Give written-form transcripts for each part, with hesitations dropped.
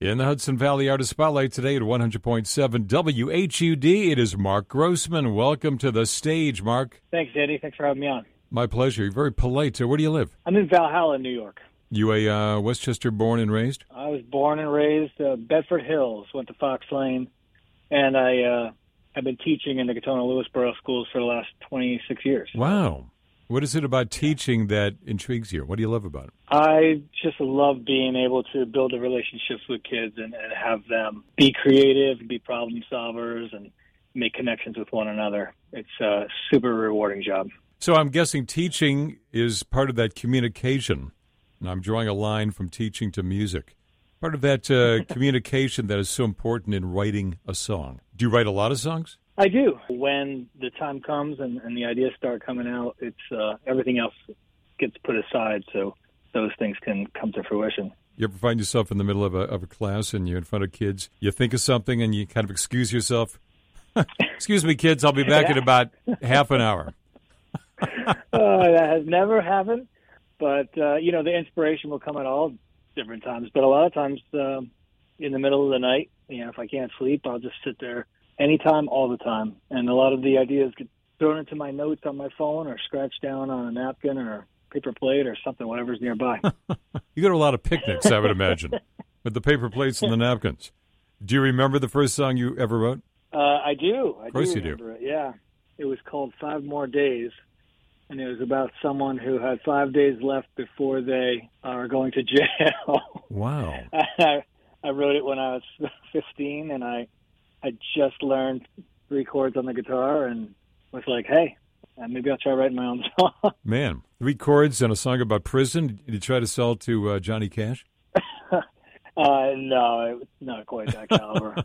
In the Hudson Valley Artist Spotlight today at 100.7 WHUD, it is Mark Grossman. Welcome to the stage, Mark. Thanks, Eddie. Thanks for having me on. My pleasure. You're very polite. Where do you live? I'm in Valhalla, New York. You a Westchester born and raised? I was born and raised Bedford Hills, went to Fox Lane, and I've been teaching in the Katona-Lewisboro schools for the last 26 years. Wow. What is it about teaching that intrigues you? What do you love about it? I just love being able to build the relationships with kids and have them be creative, be problem solvers, and make connections with one another. It's a super rewarding job. So I'm guessing teaching is part of that communication, and I'm drawing a line from teaching to music. Part of that communication that is so important in writing a song. Do you write a lot of songs? I do. When the time comes and the ideas start coming out, it's everything else gets put aside so those things can come to fruition. You ever find yourself in the middle of a class and you're in front of kids, you think of something and you kind of excuse yourself? Excuse me, kids, I'll be back in about half an hour. That has never happened, but, the inspiration will come at all different times. But a lot of times in the middle of the night, if I can't sleep, I'll just sit there anytime, all the time. And a lot of the ideas get thrown into my notes on my phone or scratched down on a napkin or paper plate or something, whatever's nearby. You go to a lot of picnics, I would imagine, with the paper plates and the napkins. Do you remember the first song you ever wrote? I do. Of course I do you remember it. Yeah. It was called 5 More Days, and it was about someone who had 5 days left before they are going to jail. Wow. I wrote it when I was 15, and I just learned 3 chords on the guitar and was like, hey, maybe I'll try writing my own song. Man, 3 chords and a song about prison. Did you try to sell it to Johnny Cash? No, it's not quite that caliber.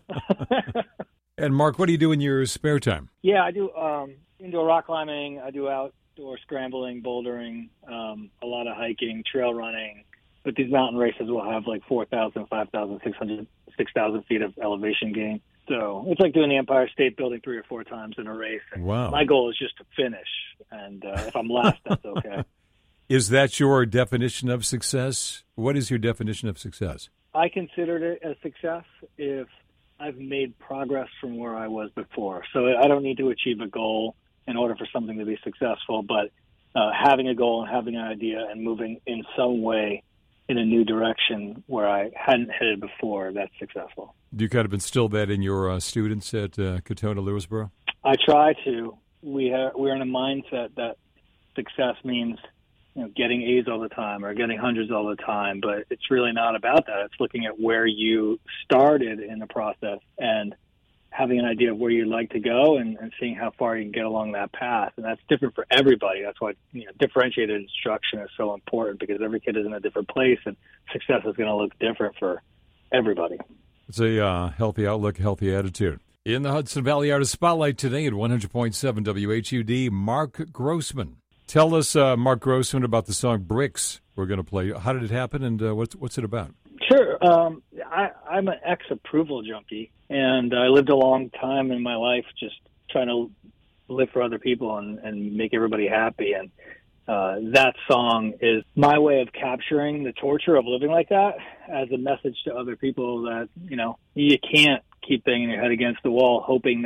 And Mark, what do you do in your spare time? Yeah, I do indoor rock climbing. I do outdoor scrambling, bouldering, a lot of hiking, trail running. But these mountain races will have like 4,000, 5,600, 6,000 feet of elevation gain. So it's like doing the Empire State Building 3 or 4 times in a race. And wow. My goal is just to finish. And if I'm last, that's okay. Is that your definition of success? What is your definition of success? I considered it a success if I've made progress from where I was before. So I don't need to achieve a goal in order for something to be successful, but having a goal and having an idea and moving in some way in a new direction where I hadn't headed before, that's successful. Do you kind of instill that in your students at Katona-Lewisboro? I try to. We're in a mindset that success means getting A's all the time or getting hundreds all the time, but it's really not about that. It's looking at where you started in the process and having an idea of where you'd like to go and seeing how far you can get along that path. And that's different for everybody. That's why differentiated instruction is so important, because every kid is in a different place and success is going to look different for everybody. It's a healthy outlook, healthy attitude. In the Hudson Valley Artist Spotlight today at 100.7 WHUD, Mark Grossman. Tell us, Mark Grossman, about the song Bricks we're going to play. How did it happen, and what's it about? Sure. I'm an ex-approval junkie, and I lived a long time in my life just trying to live for other people and make everybody happy. And that song is my way of capturing the torture of living like that as a message to other people that, you can't keep banging your head against the wall hoping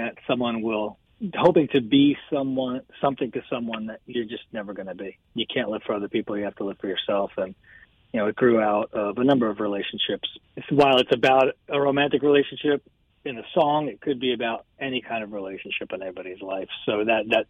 to be something to someone that you're just never going to be. You can't live for other people. You have to live for yourself. And, it grew out of a number of relationships. While it's about a romantic relationship in the song, it could be about any kind of relationship in anybody's life. So that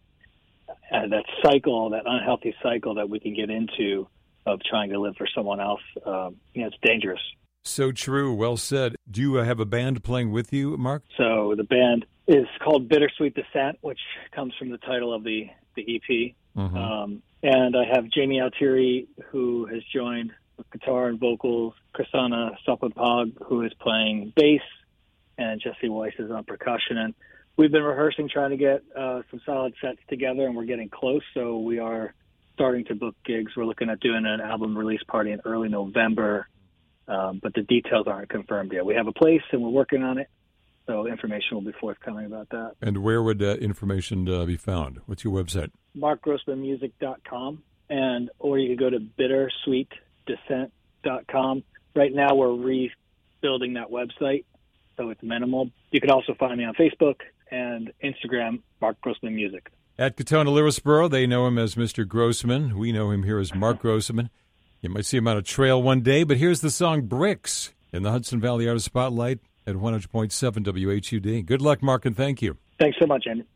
cycle, that unhealthy cycle that we can get into of trying to live for someone else, it's dangerous. So true. Well said. Do you have a band playing with you, Mark? So the band is called Bittersweet Descent, which comes from the title of the EP. Mm-hmm. And I have Jamie Altieri, who has joined with guitar and vocals, Chrisana Sopapag, who is playing bass, and Jesse Weiss is on percussion. And we've been rehearsing, trying to get some solid sets together, and we're getting close. So we are starting to book gigs. We're looking at doing an album release party in early November, but the details aren't confirmed yet. We have a place, and we're working on it. So information will be forthcoming about that. And where would information be found? What's your website? MarkGrossmanMusic.com, or you could go to bittersweetdescent.com. Right now we're building that website, so it's minimal. You can also find me on Facebook and Instagram, Mark Grossman Music. At Katona Lyrisboro, they know him as Mr. Grossman. We know him here as Mark Grossman. You might see him on a trail one day, but here's the song Bricks in the Hudson Valley Artist Spotlight at 100.7 WHUD. Good luck, Mark, and thank you. Thanks so much, Andy.